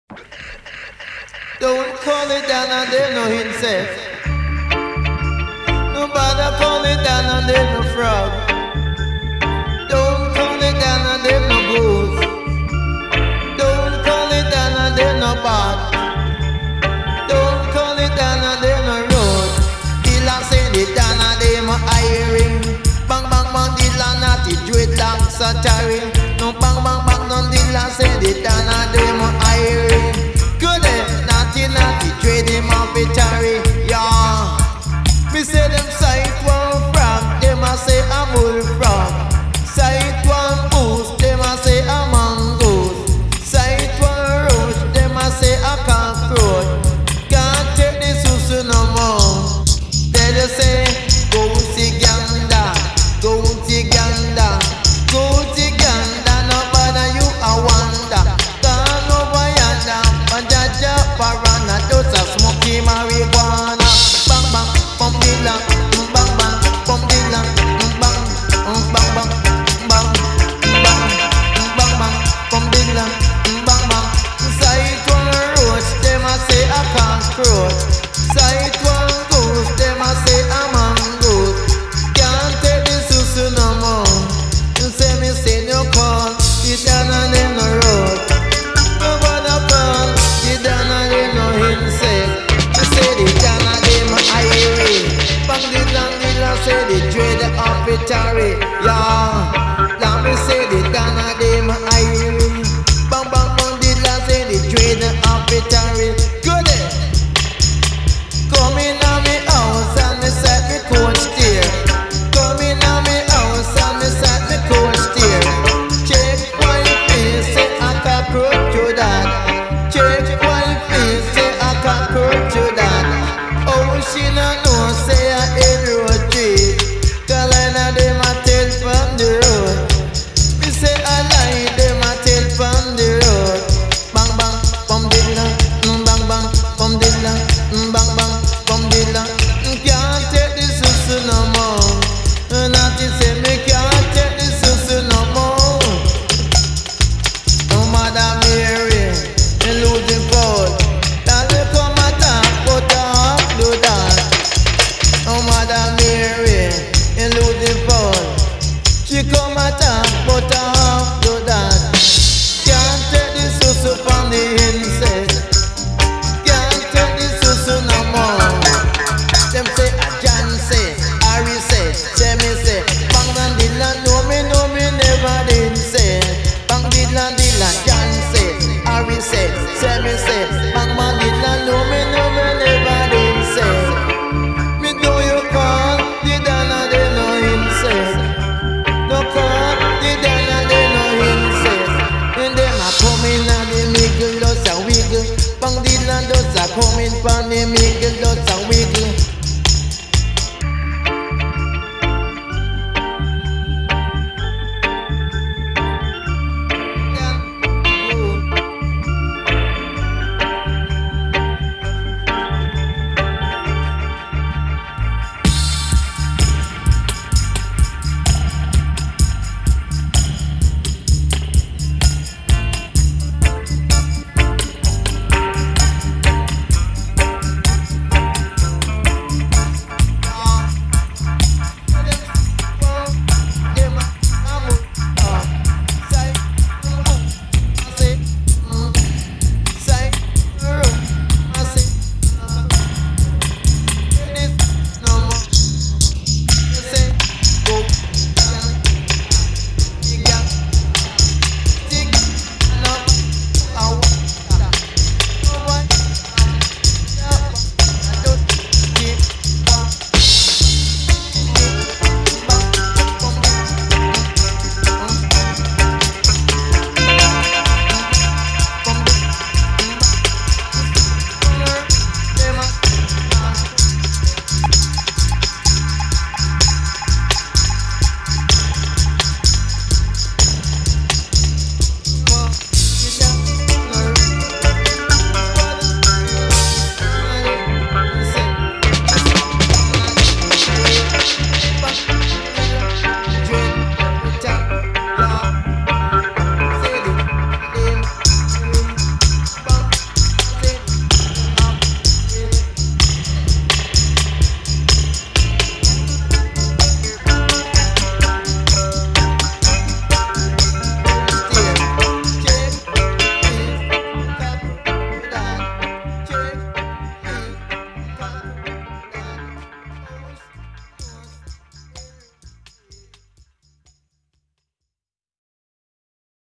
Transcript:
Don't call it down and there's no insect. Nobody call it down and there's no frog. Don't call it down and there's no goose. Don't call it down and there's no bat. Don't call it down and there's no road. Dilla say the down and there's no hiring. Bang bang bang Dilla natty dreadlocks a tarry. No bang bang bang no Dilla say the down and there's no hiring. Good natty trade him off a tarry. Yeah. Me say them sight one frog, them a say a bullfrog. Sight one goose, them a say a mongoose. Sight one roach, them a say a cockroach. Can't take the susu no more. Tell you say, go to Ganda, go to Ganda, go to Ganda. No bother you a wonder. Turn over yonder, and jaja parana, those a smoky marijuana. Bang bang, bum dilla, bang bang, bum dilla, bang, bang bang, bang, bang, bang bang, bum dilla, bang bang. Sight one roach, them a say a cockroach. Sight one goose, them a say a mongoose. Can't take the susu no more. You say me say no call, you down and in the road. Nobody call, you down and in no insect. I say the down and in my irie. Bang the Dilla say the dread of it tarry. Yeah, let me say the down and in my irie. Bang bang bang Dilla say the dread of it tarry. Good. Come in on me house and me set me coach steer. Come in on me house and me set me coach steer. Check one face say I cockroach to that. Check one face say I cockroach to that. Oh she no know say I in road tree. Carolina dem a tell from the road. Me say I lie dem a tell from the road. Bang bang bum Dilla, bang bang bum Dilla, bang bang bum Dilla. Can't take the susu no more. Nothing say me can't take the susu no more. No Mother Mary, me losing fault. Daddy come attack, but I do that. No Mother Mary, me losing fault. She come attack, but I do that. Can't take the susu from the insect. Can't take the susu no more. Them say a John say, Harry say me say. Bang bang Dilla know me never did say. Bang Dilla John say, Harry say me say. Bang bang Dilla know me never did say. Me do you call the Dana they no insect. No call the Dana they no insect. And them a come in and the middle does a wiggle. Bang Dilla does a come in from the middle does a wiggle.